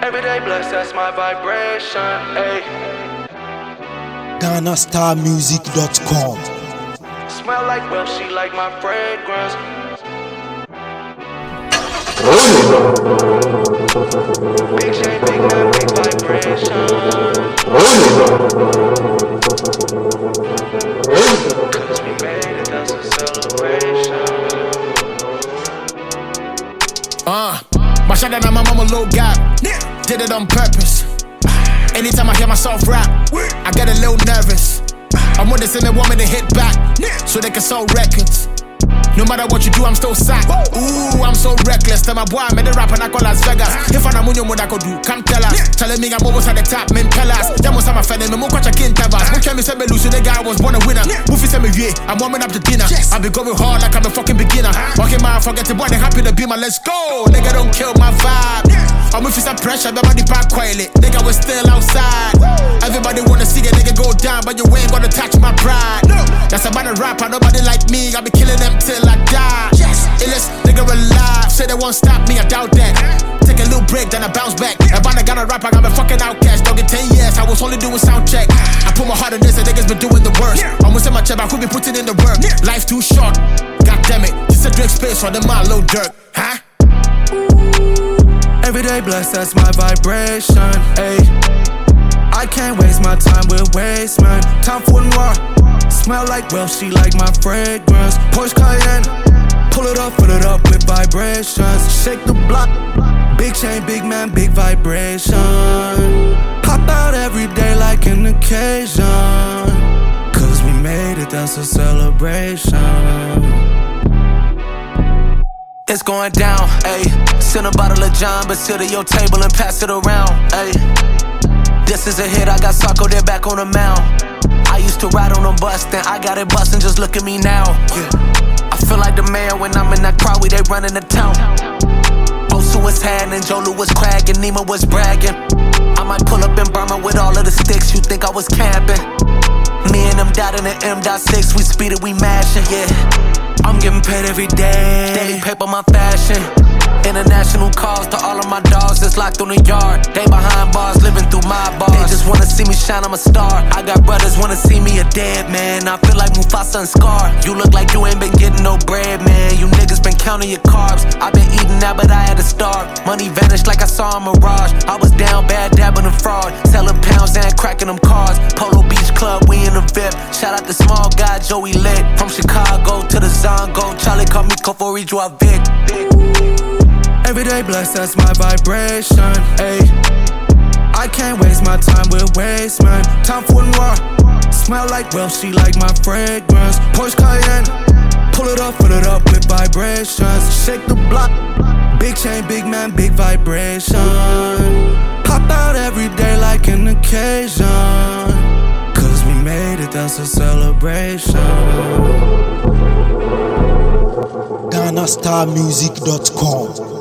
Every day blessed, that's my vibration. Ay. GhanaStarMusic.com. Smell like well, she like my fragrance. Big shade, big man, big vibration. Cause we made it, that's a celebration. My shot down on my mama low gap. Did it on purpose. Anytime I hear myself rap, I get a little nervous. I'm with this and they want me to hit back, so they can sell records. No matter what you do, I'm still sacked. Ooh, I'm so reckless. Tell my boy I made a rap and I call Las Vegas. If I'm a munyo what I could do, come tell us. Telling me I'm almost at the top, men tell us. That was how my friend and me watch a king tabas. Who can me say me lose? The guy was born a winner. Mufi say me yeah, I'm warming up to dinner. I be going hard like I'm a fucking beginner. Okay man, forget the boy, they happy to be my let's go. Nigga don't kill my vibe. I'm with some pressure, but my park quietly. Nigga was still outside. Everybody wanna see a nigga go down, but you ain't gonna touch my pride. That's about a rapper, nobody like me. I be killing them till I die. Illest nigga alive, say they won't stop me, I doubt that. Take a little break, then I bounce back. About I got a rap, I got a fucking outcast. Don't get 10 years, I was only doing sound check. I put my heart in this, and niggas been doing the worst. Almost in my chest, I could be putting in the work. Life too short, god damn it. Just a drink space on the mile, low dirt, huh? Every day blessed, that's my vibration. Ay. I can't waste my time with waste, man. Time for noir. Smell like well, she like my fragrance. Porsche Cayenne. Pull it up with vibrations. Shake the block. Big chain, big man, big vibration. Pop out every day like an occasion. Cause we made it, that's a celebration. It's going down, ayy. Send a bottle of John, but sit at your table and pass it around, ayy. This is a hit, I got Sarko there back on the mound. I used to ride on a bus, then I got it bustin', just look at me now. Yeah. I feel like the mayor when I'm in that crowd, we they running the town. Osu was hiding, Jolu was cragging, Nima was bragging. I might pull up in Burma with all of the sticks, you think I was camping. Me and them died in the M.6, we speed it, we mashing, yeah. I'm getting paid every day. Daily paper, my fashion. International calls to all of my dogs that's locked on the yard. They behind bars, living through my bars. They just wanna see me shine, I'm a star. I got brothers wanna see me a dead man. I feel like Mufasa and Scar. You look like you ain't been getting no bread, man. You niggas been counting your carbs. I been eating that, but I had to starve. Money vanished like I saw a mirage. I was down bad, dabbing in fraud. Selling pounds and cracking them cars. Polo Beach Club, we in the VIP. Shout out the small guy, Joey Lit. From Chicago to the Zongo. Charlie called me Kofo Ridua Vic. Every day blessed, that's my vibration. Ay. I can't waste my time with waste, man. Time for noir. Smell like well, she like my fragrance. Porsche Cayenne. Pull it up with vibrations. Shake the block. Big chain, big man, big vibration. Pop out every day like an occasion. Cause we made it, that's a celebration. GhanaStarMusic.com.